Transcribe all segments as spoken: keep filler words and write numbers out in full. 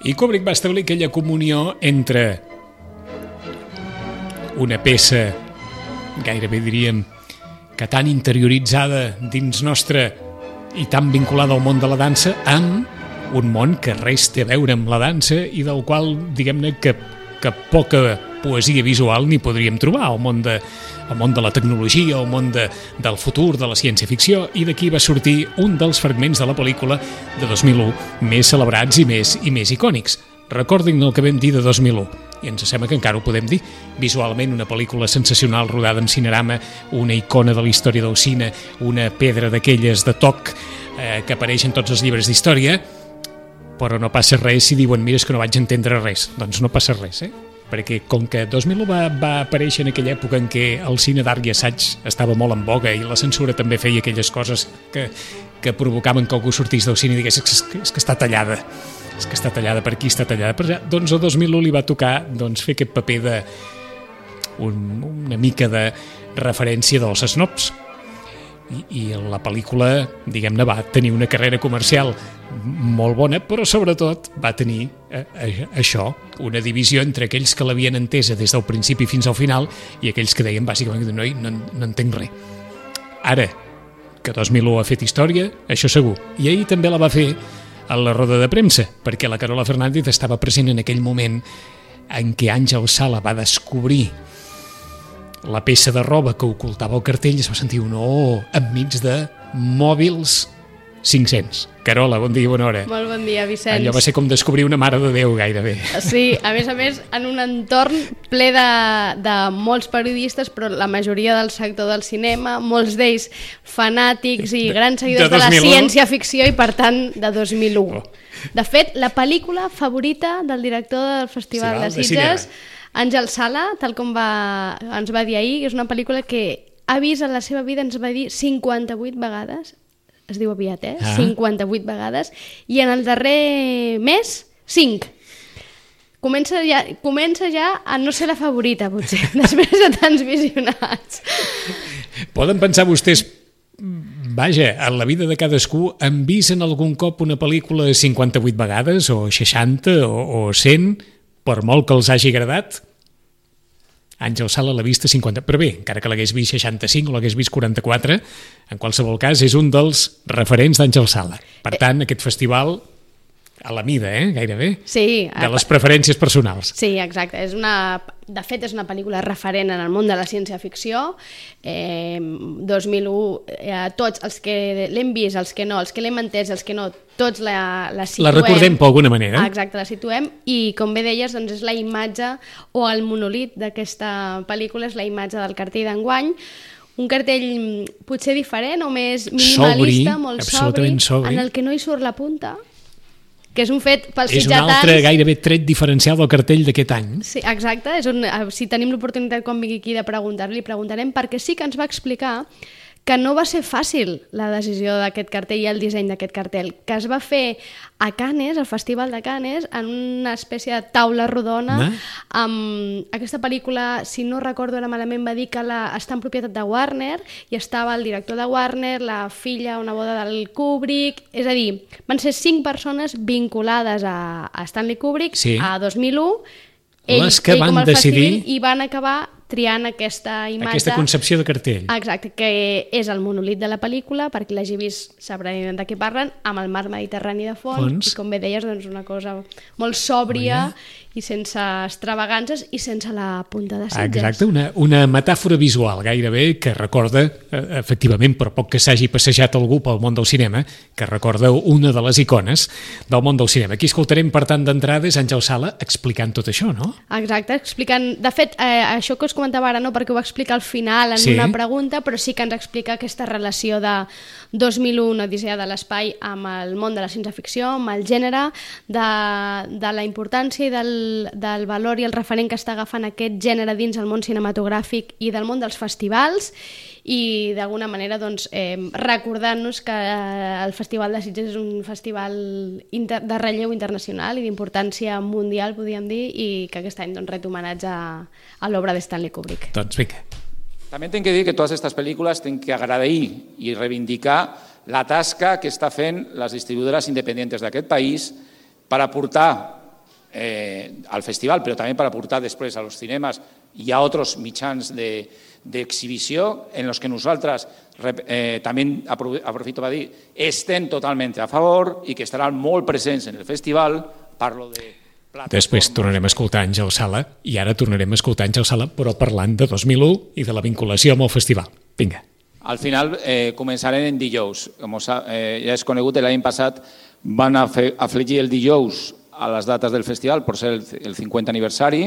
I Kubrick va establir aquella comunió entre una peça, gairebé diríem, que tan interioritzada dins nostre i tan vinculada al món de la dansa, amb un món que res té a veure amb la dansa i del qual, diguem-ne, que, que poca poesia visual n'hi podríem trobar, al món de, al món de la tecnologia, al món de, del futur, de la ciència-ficció, i d'aquí va sortir un dels fragments de la pel·lícula de dos mil u més celebrats i més, i més icònics. Recordin el que vam dir de dos mil u, i ens sembla que encara ho podem dir. Visualment, una pel·lícula sensacional rodada en cinerama, una icona de la història del cine, una pedra d'aquelles de toc eh, que apareix en tots els llibres d'història, però no passa res si diuen mira, és que no vaig entendre res. Doncs no passa res, eh? Perquè com que dos mil u va, va aparèixer en aquella època en què el cine d'art i assaig estava molt en boga i la censura també feia aquelles coses que, que provocaven que algú sortís del cine i digués és que, és que està tallada, és que està tallada per aquí, està tallada per allà. Doncs el dos mil u li va tocar doncs, fer aquest paper de un, una mica de referència dels snobs. I, i la pel·lícula, diguem-ne, va tenir una carrera comercial molt bona, però sobretot va tenir eh, eh, això, una divisió entre aquells que l'havien entesa des del principi fins al final i aquells que deien bàsicament no, no, no entenc res. Ara, que dos mil u ha fet història, això segur. I ahir també la va fer a la roda de premsa, perquè la Carola Fernández estava present en aquell moment en què Àngel Sala va descobrir la peça de roba que ocultava el cartell i es va sentir un oh enmig de mòbils cinc-cents. Carola, bon dia i bona hora. Molt bon dia, Vicenç. Allò va ser com descobrir una mare de Déu, gairebé. Sí, a més a més, en un entorn ple de, de molts periodistes, però la majoria del sector del cinema, molts d'ells fanàtics i grans seguidors de, de la ciència-ficció i, per tant, de dos mil u. Oh. De fet, la pel·lícula favorita del director del Festival sí, de Sitges, de Àngel Sala, tal com va, ens va dir ahir, és una pel·lícula que ha vist en la seva vida, ens va dir cinquanta-vuit vegades, es diu aviat, eh? Ah. cinquanta-vuit vegades, i en el darrer mes, cinc. Comença ja, comença ja a no ser la favorita, potser, després de tants visionats. Poden pensar vostès, vaja, en la vida de cadascú, han vist en algun cop una pel·lícula cinquanta-vuit vegades, o seixanta, o, o cent, per molt que els hagi agradat? Àngel Sala l'ha vista cinquanta, però bé, encara que l'hagués vist seixanta-cinc o l'hagués vist quaranta-quatre, en qualsevol cas és un dels referents d'Àngel Sala. Per tant, aquest festival a la mida, eh, gairebé, sí, de les preferències personals. Sí, exacte. És una, de fet, és una pel·lícula referent en el món de la ciència-ficció. Eh, dos mil u, eh, tots els que l'hem vist, els que no, els que l'hem entès, els que no, tots la, la situem. La recordem d'alguna manera. Exacte, la situem i, com bé deies, doncs és la imatge o el monolit d'aquesta pel·lícula, és la imatge del cartell d'enguany. Un cartell potser diferent o més minimalista, sobri, molt sobri, sobri, en el que no hi surt la punta, que és un fet pels és sitgetans. És un altre gairebé tret diferencial del cartell d'aquest any. Sí, exacte. És un, si tenim l'oportunitat quan vingui aquí de preguntar-li, preguntarem, perquè sí que ens va explicar que no va ser fàcil la decisió d'aquest cartell i el disseny d'aquest cartell, que es va fer a Cannes, al Festival de Cannes, en una espècie de taula rodona. No? Amb aquesta pel·lícula, si no recordo ara malament, va dir que la, està en propietat de Warner i estava el director de Warner, la filla, una boda del Kubrick. És a dir, van ser cinc persones vinculades a, a Stanley Kubrick, sí, a dos mil u, ell, les que ell van com el decidir... festival, i van acabar triant aquesta imatge. Aquesta concepció de cartell. Exacte, que és el monolit de la pel·lícula, perquè l'hagi vist sabrà de què parlen, amb el mar Mediterrani de fons, fons. I com bé deies, doncs una cosa molt sòbria, oh, i sense extravagances i sense la punta de Sitges. Exacte, una, una metàfora visual gairebé que recorda, efectivament, per poc que s'hagi passejat algú pel món del cinema, que recorda una de les icones del món del cinema. Aquí escoltarem, per tant, d'entrada és Àngel Sala explicant tot això, no? Exacte, explicant... De fet, eh, això que us comentava ara, no perquè ho va explicar al final en sí. una pregunta, però sí que ens explica aquesta relació de dos mil u, una odissea de l'espai, amb el món de la ciència-ficció, amb el gènere, de, de la importància i del, del valor i el referent que està agafant aquest gènere dins el món cinematogràfic i del món dels festivals, i d'alguna manera doncs, eh, recordant-nos que el Festival de Sitges és un festival inter de relleu internacional i d'importància mundial, podríem dir, i que aquest any doncs, ret homenatge a, a l'obra de Stanley Kubrick. Doncs vinga. También tengo que decir que todas estas películas tienen que agradecer y reivindicar la tasca que està fent les distribuïdores independents d'aquest país per aportar eh, al festival, però també per aportar després a los cinemes i a altres mitjans d'exhibició en els que nosaltres, eh, també aprofito per dir, estem totalment a favor i que estaran molt presents en el festival. Parlo de... Després tornarem a escoltar Àngel Sala i ara tornarem a escoltar Àngel Sala però parlant de dos mil u i de la vinculació amb el festival. Vinga. Al final eh, començarem en dijous. Com eh, ja és conegut, l'any passat van afegir el dijous a les dates del festival per ser el, el cinquanta aniversari.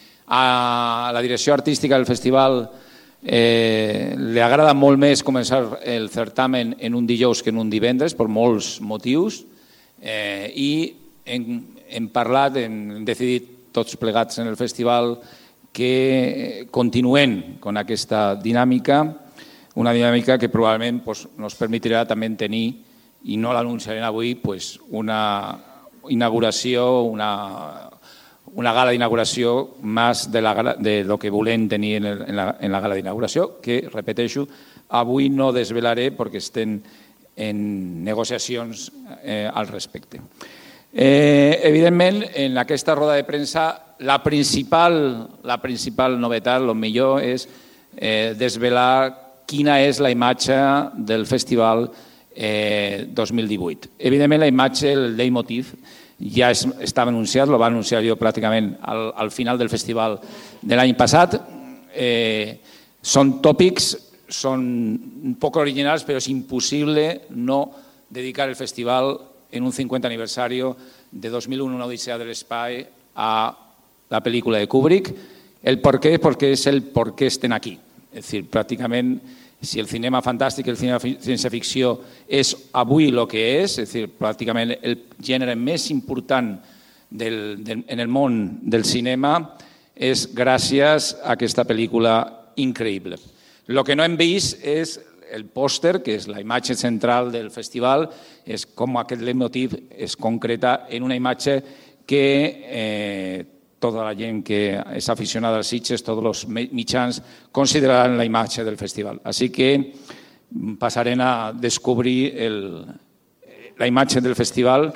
A la direcció artística del festival eh, li agrada molt més començar el certamen en un dijous que en un divendres per molts motius eh, i hem, hem parlat, hem decidit tots plegats en el festival que continuem amb aquesta dinàmica, una dinàmica que probablement pues, nos permetirà també tenir, i no l'anunciarem avui, pues, una inauguració, una, una gala d'inauguració més de, la, de lo que volem tenir en, el, en, la, en la gala d'inauguració, que, repeteixo, avui no desvelaré perquè estem en negociacions eh, al respecte. Eh, evidentment, en aquesta roda de premsa, la principal, la principal novetat, el millor, és eh, desvelar quina és la imatge del festival eh, dos mil divuit. Evidentment, la imatge, el leitmotiv, ja es, estava anunciat, lo va anunciar jo pràcticament al, al final del festival de l'any passat. Eh, són tòpics, són un poc originals, però és impossible no dedicar el festival en un cinquanta aniversari de dos mil u, una odissea de l'espai, a la pel·lícula de Kubrick. El per què? Perquè és el per què estem aquí. És dir, pràcticament, si el cinema fantàstic, el cinema ciència-ficció és avui el que és, és dir, pràcticament el gènere més important del, del, en el món del cinema, és gràcies a aquesta pel·lícula increïble. El que no hem vist és el pòster, que és la imatge central del festival, és com aquest leitmotiv es concreta en una imatge que eh, tota la gent que és aficionada als Sitges, tots els mitjans, consideraran la imatge del festival. Així que passarem a descobrir el, la imatge del festival.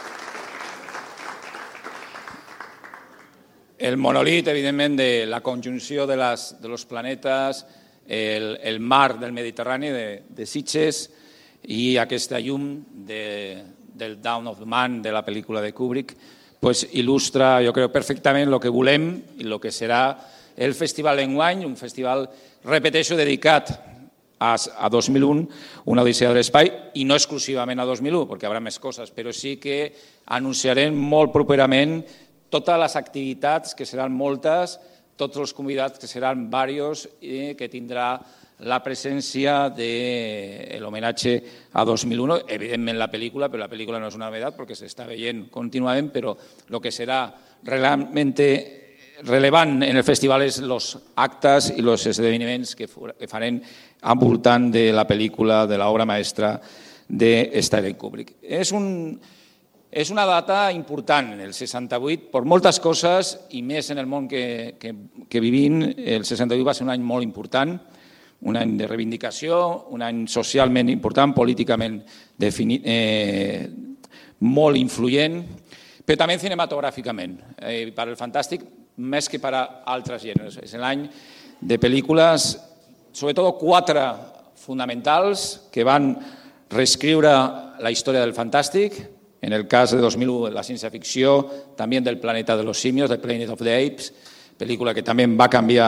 El monolit, evidentment, de la conjunció de, les, de los planetes, el, el mar del Mediterrani, de, de Sitges, i aquesta llum de, del Dawn of the Man, de la pel·lícula de Kubrick, pues il·lustra, jo crec, perfectament el que volem i el que serà el festival d'enguany, un festival, repeteixo, dedicat a, a dos mil u, una odissea de l'espai, i no exclusivament a dos mil u, perquè hi haurà més coses, però sí que anunciarem molt properament totes les activitats, que seran moltes, tots els convidats, que seran diversos, i que tindrà la presència de l'homenatge a dos mil u, evidentment la pel·lícula, però la pel·lícula no és una novetat perquè s'està veient contínuament, però el que serà realment relevant en el festival és els actes i els esdeveniments que farem al voltant de la pel·lícula, de l'obra maestra de Stanley Kubrick. És un... És una data important, el seixanta-vuit, per moltes coses, i més en el món que, que, que vivim. El seixanta-vuit va ser un any molt important, un any de reivindicació, un any socialment important, políticament definit, eh, molt influent, però també cinematogràficament. Eh, per al fantàstic, més que per a altres gèneres. És l'any de pel·lícules, sobretot quatre fonamentals, que van reescriure la història del fantàstic. En el cas de dos mil u, la ciència-ficció, també del Planeta de los Simios, de Planet of the Apes, pel·lícula que també va canviar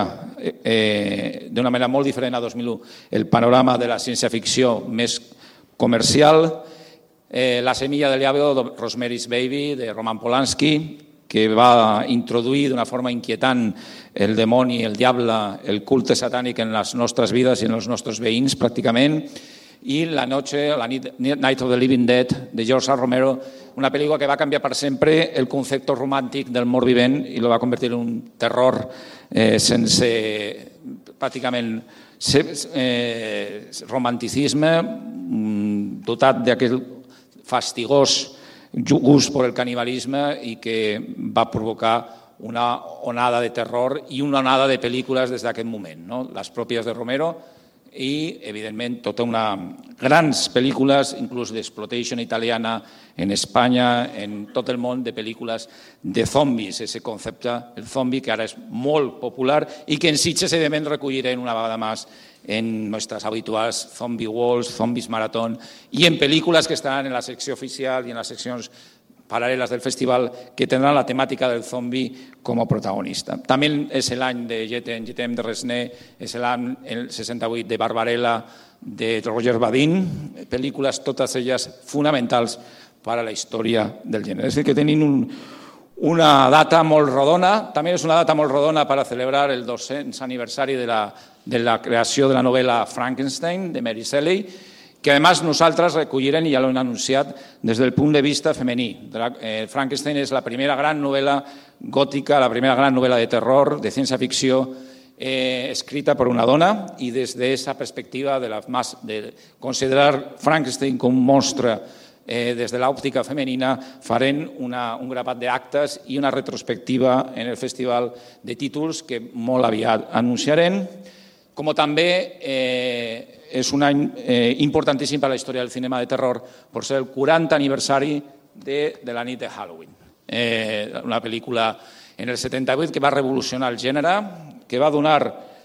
eh, d'una manera molt diferent a dos mil u el panorama de la ciència-ficció més comercial. Eh, la semilla del diablo, de Rosemary's Baby, de Roman Polanski, que va introduir d'una forma inquietant el demoni, el diable, el culte satànic en les nostres vides i en els nostres veïns, pràcticament. I La noche, la Night of the Living Dead, de George R. Romero, una pel·lícula que va canviar per sempre el concepte romàntic del mort vivent i el va convertir en un terror eh, sense pràcticament eh, romanticisme, dotat d'aquell fastigós gust per el canibalisme i que va provocar una onada de terror i una onada de pel·lícules des d'aquest moment. No? Les pròpies de Romero, i, evidentment, tota una grans pel·lícules, inclús d'exploitation italiana en Espanya, en tot el món, de pel·lícules de zombis, aquest concepte, el zombi, que ara és molt popular i que en Sitges, evidentment, recollirem una vegada més en nuestras habituals Zombie Walls, Zombies Maratón, i en pel·lícules que estaran en la secció oficial i en les seccions paral·leles del festival que tindran la temàtica del zombi com a protagonista. També és l'any de Jetem, Jetem de Resné, és l'any el seixanta-vuit de Barbarella, de Roger Badin, pel·lícules totes elles fonamentals per a la història del gènere. És a dir, que tenim un, una data molt rodona, també és una data molt rodona per a celebrar el dos-cents aniversari de la, de la creació de la novel·la Frankenstein, de Mary Shelley, que a més nosaltres recollirem, i ja l'hem anunciat, des del punt de vista femení. Frankenstein és la primera gran novel·la gòtica, la primera gran novel·la de terror, de ciència-ficció, eh, escrita per una dona, i des d'aquesta perspectiva de, la, de considerar Frankenstein com un monstre eh, des de l'òptica femenina, farem una, un grapat d'actes i una retrospectiva en el festival de títols que molt aviat anunciarem. Com també eh, és un any eh, importantíssim per a la història del cinema de terror per ser el quaranta aniversari de, de la nit de Halloween. Eh, una pel·lícula en el setanta-vuit que va revolucionar el gènere, que va donar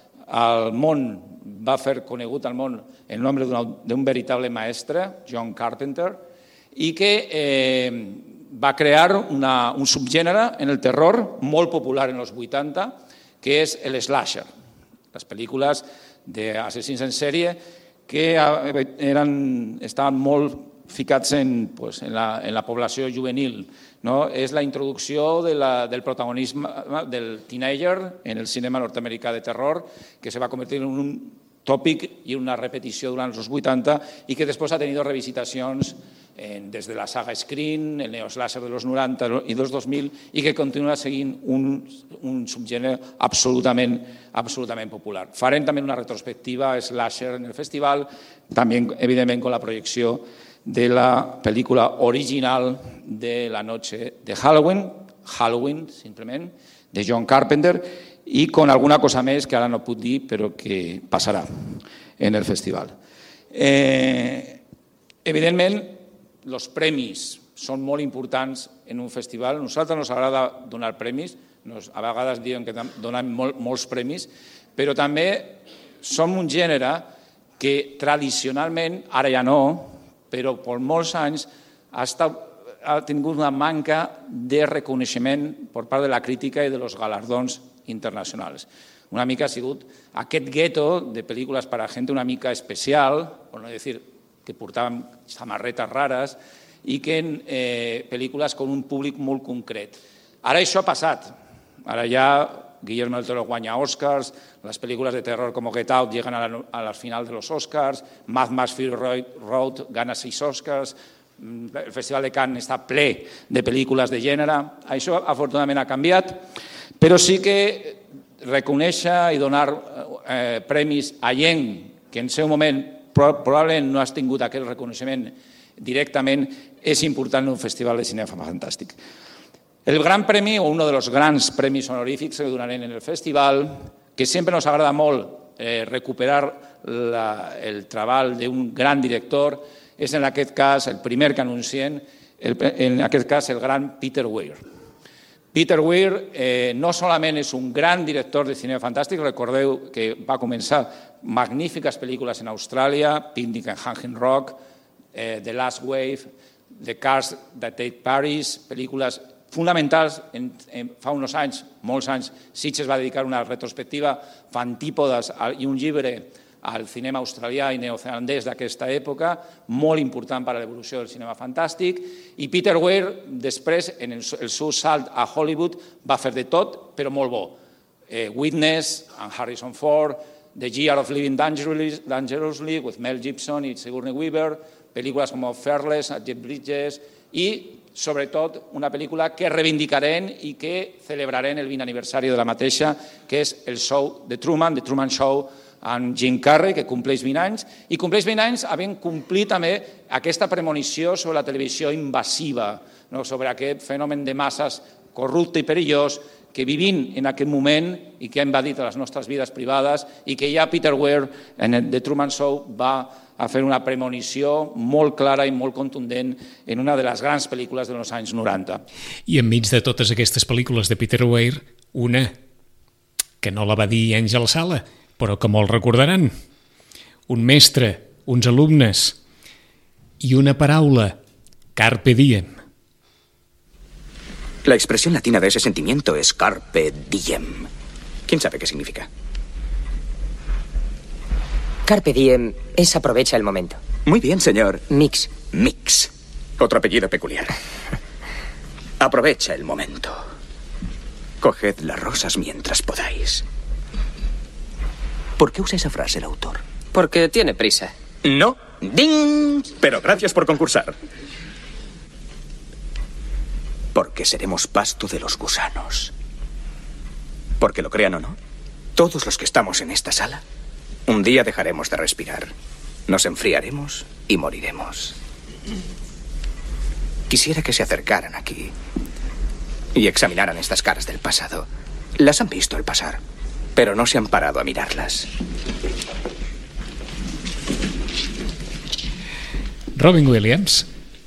al món, va fer conegut al món el nom d'un veritable mestre, John Carpenter, i que eh, va crear una, un subgènere en el terror molt popular en els vuitanta, que és el slasher. Les pel·lícules d'assassins en sèrie que eren, estaven molt ficats en, pues, en, la, en la població juvenil. No? És la introducció de la, del protagonisme del teenager en el cinema nord-americà de terror, que se va convertir en un tòpic i una repetició durant els vuitanta i que després ha tenido revisitacions en, des de la saga Scream, el neoslasher de los noranta i dels dos mil, i que continua seguint un, un subgènere absolutament, absolutament popular. Farem també una retrospectiva slasher en el festival, també, evidentment, con la projecció de la pel·lícula original de la noche de Halloween, Halloween, simplement, de John Carpenter, i con alguna cosa més que ara no puc dir, però que passarà en el festival. Eh, evidentment, els premis són molt importants en un festival. A nosaltres ens agrada donar premis, a vegades diuen que donem molts premis, però també som un gènere que tradicionalment, ara ja no, però per molts anys ha, estat, ha tingut una manca de reconeixement per part de la crítica i dels galardons internacionals. Una mica ha sigut aquest gueto de pel·lícules per a gent una mica especial, per no dir que portaven samarretes rares i que en eh, pel·lícules con un públic molt concret. Ara això ha passat. Ara ja Guillermo del Toro guanya Oscars, les pel·lícules de terror com Get Out llegan a la, a la final de los Oscars, Mad Max Fury Road gana sis Oscars, el Festival de Cannes està ple de pel·lícules de gènere. Això afortunadament ha canviat, però sí que reconèixer i donar eh, premis a gent que en seu moment probablement no has tingut aquest reconeixement directament és important en un festival de cinema fantàstic. El gran premi, o un dels grans premis honorífics que donarem en el festival, que sempre ens agrada molt eh, recuperar la, el treball d'un gran director, és en aquest cas, el primer que anunciem, el, en aquest cas el gran Peter Weir. Peter Weir eh, no solament és un gran director de cinema fantàstic, recordeu que va començar magnífiques pel·lícules en Austràlia, Picnic and Hanging Rock, eh, The Last Wave, The Cars That Take Paris, pel·lícules fonamentals. En, en, fa uns anys, molts anys, Sitges va dedicar una retrospectiva fantípodes i un llibre al cinema australià i neozelandès d'aquesta època, molt important per a l'evolució del cinema fantàstic, i Peter Weir, després, en el, el seu salt a Hollywood, va fer de tot, però molt bo. Eh, Witness, and Harrison Ford, The Year of Living Dangerously, Dangerously with Mel Gibson i Sigourney Weaver, pel·lícules com Fearless, Jeff Bridges, i sobretot una pel·lícula que reivindicarem i que celebrarem el vint aniversari de la mateixa, que és el show de Truman, The Truman Show, amb Jim Carrey, que compleix vint anys, i compleix vint anys havent complit també aquesta premonició sobre la televisió invasiva, no? Sobre aquest fenomen de masses corrupte i perillós que vivim en aquest moment i que ha invadit les nostres vides privades i que ja Peter Weir en The Truman Show va a fer una premonició molt clara i molt contundent en una de les grans pel·lícules dels anys noranta. I enmig de totes aquestes pel·lícules de Peter Weir, una que no la va dir Àngel Sala, però que molt recordaran. Un mestre, uns alumnes y una parábola, carpe diem. La expresión latina de ese sentimiento es carpe diem. ¿Quién sabe qué significa? Carpe diem es aprovecha el momento. Muy bien, señor. Mix. Mix. Otro apellido peculiar. Aprovecha el momento. Coged las rosas mientras podáis. ¿Por qué usa esa frase el autor? Porque tiene prisa. No. ¡Ding! Pero gracias por concursar. Porque seremos pasto de los gusanos. Porque lo crean o no, todos los que estamos en esta sala, un día dejaremos de respirar. Nos enfriaremos y moriremos. Quisiera que se acercaran aquí y examinaran estas caras del pasado. Las han visto al pasar, pero no se han parado a mirarlas. Robin Williams,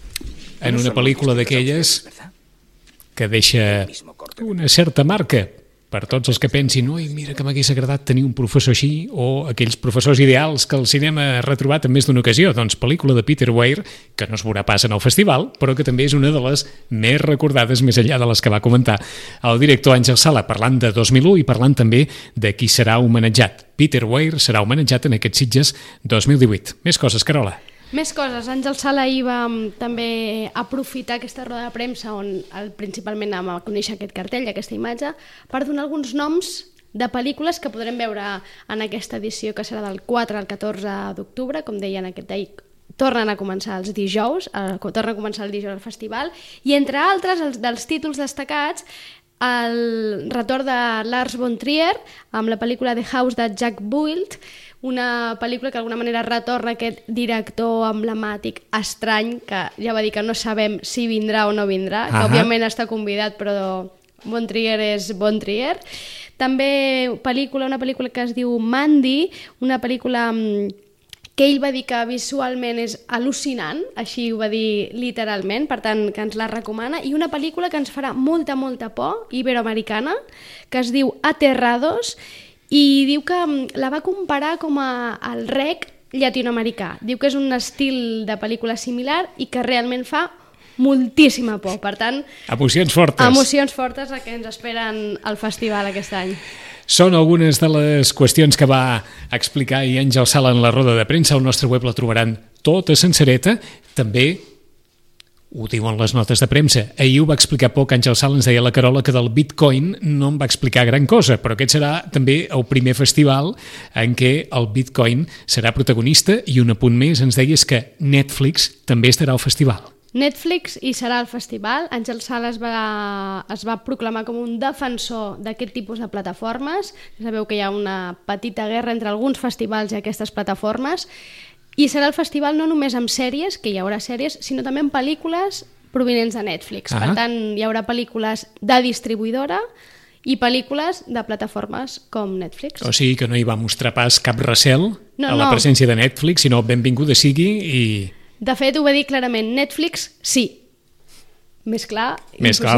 en una pel·lícula d'aquelles que deixa una certa marca per tots els que pensin oi, mira que m'hagués agradat tenir un professor així, o aquells professors ideals que el cinema ha retrobat en més d'una ocasió. Doncs pel·lícula de Peter Weir, que no es veurà pas en el festival, però que també és una de les més recordades més enllà de les que va comentar el director Àngel Sala, parlant de dos mil u i parlant també de qui serà homenatjat. Peter Weir serà homenatjat en aquests Sitges dos mil divuit. Més coses, Carola. Més coses. Àngel Sala ahir va també aprofitar aquesta roda de premsa on el, principalment vam conèixer aquest cartell, aquesta imatge, per donar alguns noms de pel·lícules que podrem veure en aquesta edició que serà del quatre al catorze d'octubre, com deien aquest d'ahir, tornen a començar els dijous, eh, torna a començar el dijous al festival, i entre altres els, dels títols destacats, el retorn de Lars von Trier amb la pel·lícula The House de Jack Boyle, una pel·lícula que d'alguna manera retorna aquest director emblemàtic estrany, que ja va dir que no sabem si vindrà o no vindrà, que uh-huh. òbviament està convidat, però Von Trier és Von Trier. També pel·lícula, una pel·lícula que es diu Mandy, una pel·lícula que ell va dir que visualment és al·lucinant, així ho va dir literalment, per tant que ens la recomana, i una pel·lícula que ens farà molta, molta por, iberoamericana, que es diu Aterrados, i diu que la va comparar com a el rec llatinoamericà. Diu que és un estil de pel·lícula similar i que realment fa moltíssima por. Per tant, emocions fortes. Emocions fortes a que ens esperen al festival aquest any. Són algunes de les qüestions que va explicar i Àngel Sala en la roda de premsa. Al nostre web la trobaran tota sencereta. També ho diuen les notes de premsa. Ahir ho va explicar poc Àngel Sala, ens deia la Carola que del Bitcoin no em va explicar gran cosa, però aquest serà també el primer festival en què el Bitcoin serà protagonista, i un apunt més ens deies que Netflix també estarà al festival. Netflix hi serà al festival. Àngel Sala es va, es va proclamar com un defensor d'aquest tipus de plataformes. Sabeu que hi ha una petita guerra entre alguns festivals i aquestes plataformes. I serà el festival no només amb sèries, que hi haurà sèries, sinó també amb pel·lícules provinents de Netflix. Ah. Per tant, hi haurà pel·lícules de distribuïdora i pel·lícules de plataformes com Netflix. O sigui que no hi va mostrar pas cap recel no, a la no. presència de Netflix, sinó benvinguda sigui i... De fet, ho va dir clarament, Netflix sí. Més clar, Més clar,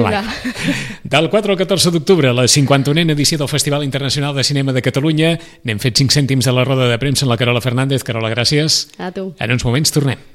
del quatre al catorze d'octubre, la cinquanta-unena edició del Festival Internacional de Cinema de Catalunya. N'hem fet cinc cèntims de la roda de premsa amb la Carola Fernández. Carola, gràcies. A tu. En uns moments tornem.